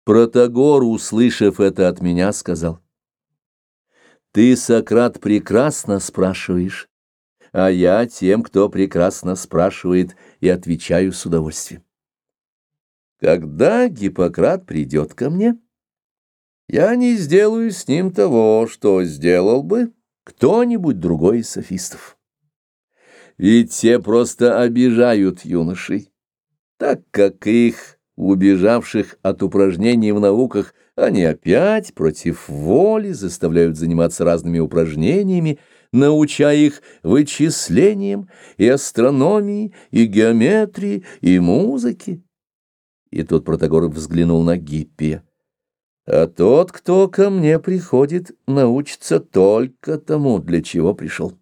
Протагор, услышав это от меня, сказал: «Ты, Сократ, прекрасно спрашиваешь, а я тем, кто прекрасно спрашивает, и отвечаю с удовольствием. Когда Гиппократ придет ко мне, я не сделаю с ним того, что сделал бы кто-нибудь другой из софистов. Ведь те просто обижают юношей, так как их, убежавших от упражнений в науках, они опять против воли заставляют заниматься разными упражнениями, научая их вычислениям и астрономии, и геометрии, и музыке». И тут Протагор взглянул на Гиппия. «А тот, кто ко мне приходит, научится только тому, для чего пришел.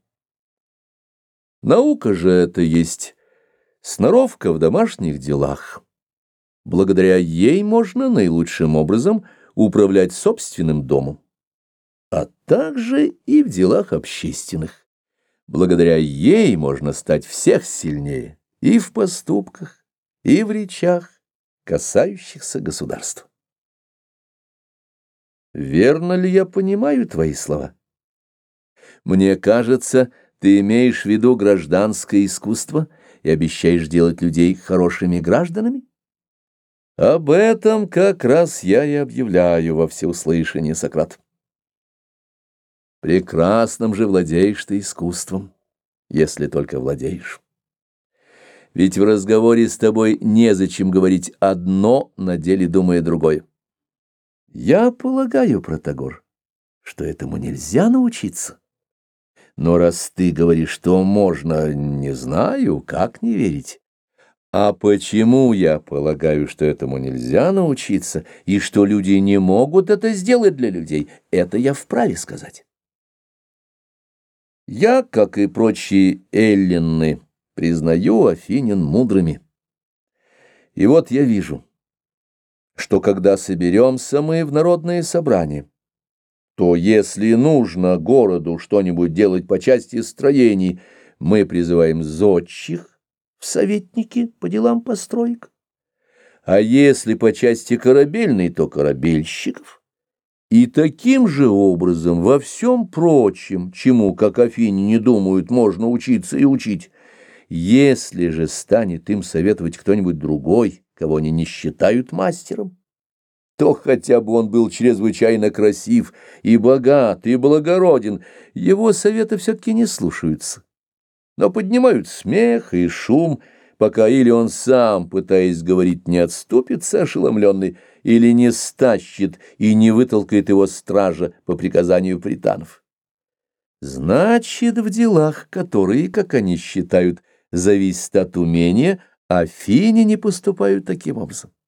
Наука же это есть сноровка в домашних делах. Благодаря ей можно наилучшим образом управлять собственным домом, а также и в делах общественных. Благодаря ей можно стать всех сильнее и в поступках, и в речах, касающихся государства. Верно ли я понимаю твои слова? Мне кажется, ты имеешь в виду гражданское искусство и обещаешь делать людей хорошими гражданами? Об этом как раз я и объявляю во всеуслышание, Сократ. Прекрасным же владеешь ты искусством, если только владеешь. Ведь в разговоре с тобой незачем говорить одно, на деле думая другое. Я полагаю, Протагор, что этому нельзя научиться. Но раз ты говоришь, что можно, не знаю, как не верить. А почему я полагаю, что этому нельзя научиться, и что люди не могут это сделать для людей, это я вправе сказать. Я, как и прочие эллины, признаю афинян мудрыми. И вот я вижу, что когда соберемся мы в народные собрания, то если нужно городу что-нибудь делать по части строений, мы призываем зодчих в советники по делам построек, а если по части корабельной, то корабельщиков. И таким же образом во всем прочем, чему, как афиняне думают, можно учиться и учить, если же станет им советовать кто-нибудь другой, кого они не считают мастером, то хотя бы он был чрезвычайно красив и богат, и благороден, его советы все-таки не слушаются, но поднимают смех и шум, пока или он сам, пытаясь говорить, не отступится ошеломленный, или не стащит и не вытолкает его стража по приказанию пританов. Значит, в делах, которые, как они считают, зависят от умения, афиняне поступают таким образом.